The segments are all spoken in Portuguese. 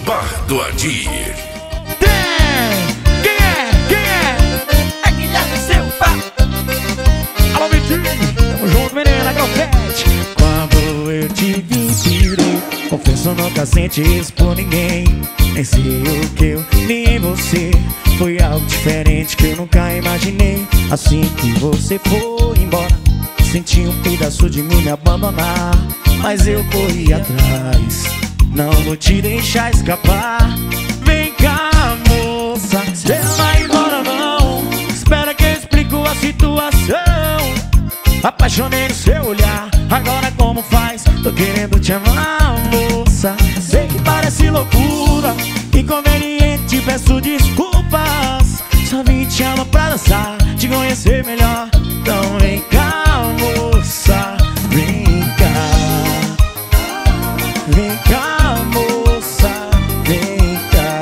Bar do Adir. Quem é? É Guilherme Silva. Alô, Vitinho. Tamo junto, menina, Grofete. Quando eu te vi, tirei. Confesso, nunca senti isso por ninguém. Nem sei o que eu vi em você. Foi algo diferente que eu nunca imaginei. Assim que você foi embora, senti um pedaço de mim me abandonar. Mas eu corri atrás, não vou te deixar escapar. Vem cá, moça, você não vai embora não. Espera que eu explico a situação. Apaixonei no seu olhar, agora como faz? Tô querendo te amar, moça. Sei que parece loucura, inconveniente, peço desculpas. Só vim te amar pra dançar, te conhecer melhor. Então vem cá, moça, vem cá. Vem cá, moça, vem cá.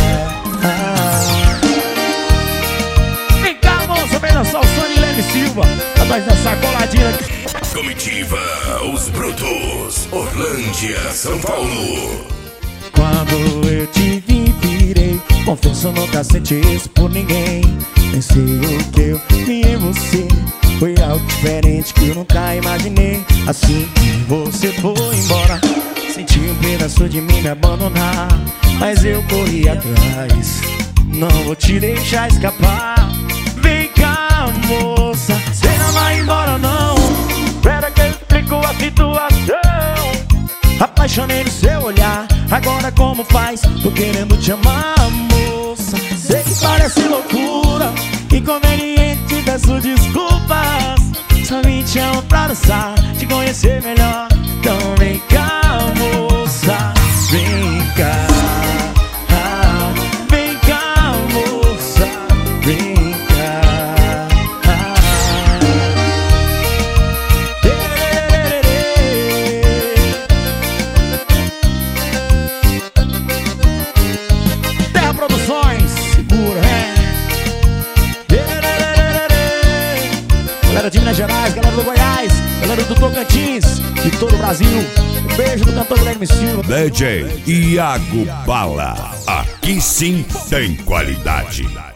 Vem cá, moça, vem dançar o som de Guilherme Silva. Atrás dessa coladinha aqui. Comitiva Os Brutos, Orlândia, São Paulo. Quando eu te vi, virei. Confesso, nunca senti isso por ninguém. Pensei o que eu vi em você. Foi algo diferente que eu nunca imaginei. Assim que você foi embora, senti um pedaço de mim me abandonar. Mas eu corri atrás, não vou te deixar escapar. Vem cá, moça, você não vai embora não. Espera que eu explico a situação. Apaixonei no seu olhar, agora como faz? Tô querendo te amar, moça. Sei que parece loucura, inconveniente, peço desculpas. Só vim te amar pra dançar, te conhecer melhor. Então vem cá, moça, vem cá. Vem cá, moça, vem cá. Terra Produções, segura, galera de Minas Gerais, galera do Goiás, galera do Tocantins e todo o Brasil. Um beijo do cantor Guilherme Silva. DJ Iago Bala, aqui sim tem qualidade.